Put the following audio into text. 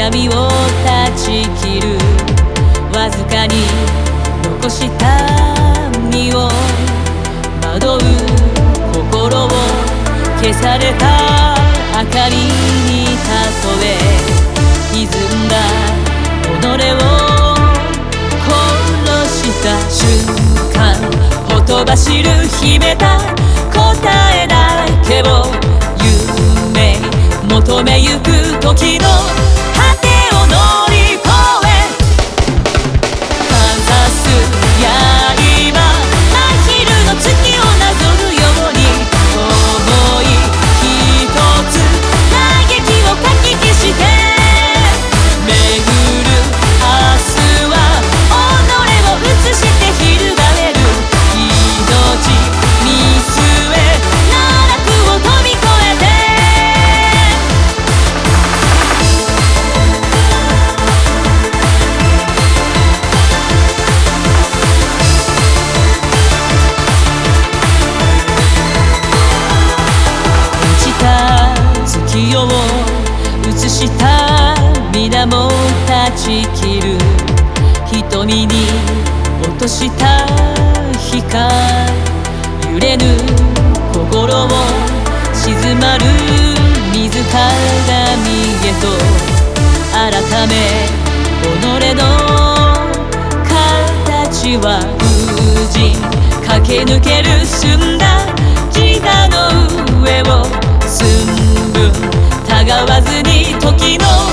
闇を断ち切るわずかに残した身を惑う心を消された明かりに例え歪んだ己を殺した瞬間ほとばしる秘めた答えだけを夢求めゆく時の果てを乗り越えかざす刃真昼の月をなぞるように想い一つ嘆きをかき消して巡る明日は己を映して翻る命見据え奈落を飛び越えて月夜を映した皆も断ち切る瞳に落とした光揺れぬ心を静まる水鏡へと改め己の形は無事駆け抜ける澄んだ自我の上を寸分たがわずに時の